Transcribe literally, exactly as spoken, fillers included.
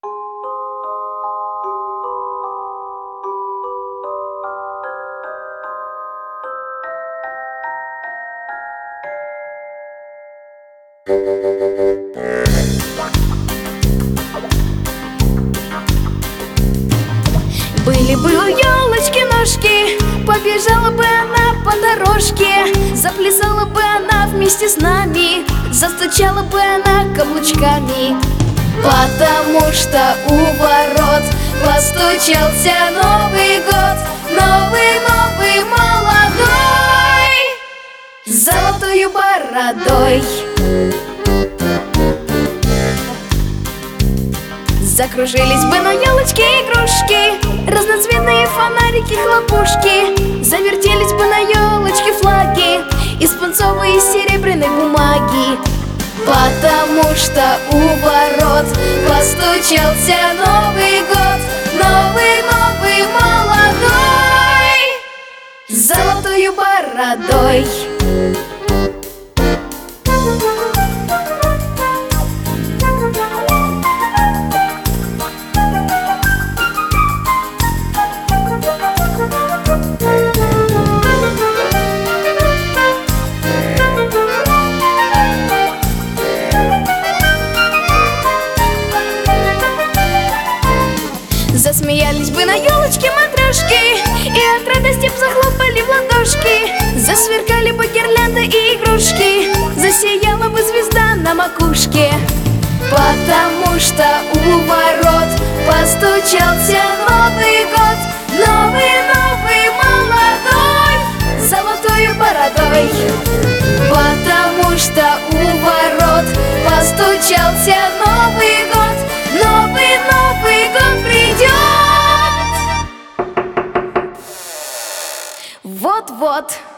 Были бы у елочки ножки, побежала бы она по дорожке, заплясала бы она вместе с нами, застучала бы она каблучками. Потому что у ворот постучался Новый год, новый, новый, молодой, с золотою бородой. Закружились бы на елочке игрушки, разноцветные фонарики, хлопушки, завертелись бы на елочке флаги из пунцовой и серебряной бумаги. Потому что у ворот постучался Новый год, новый, новый, молодой, с золотою бородой. Засмеялись бы на елочке матрешки и от радости б захлопали в ладошки. Засверкали бы гирлянды и игрушки, засияла бы звезда на макушке. Потому что у ворот постучался Новый год, новый, новый, молодой, с золотою бородой. Потому что у ворот постучался Новый год, новый, новый год придет. Вот-вот.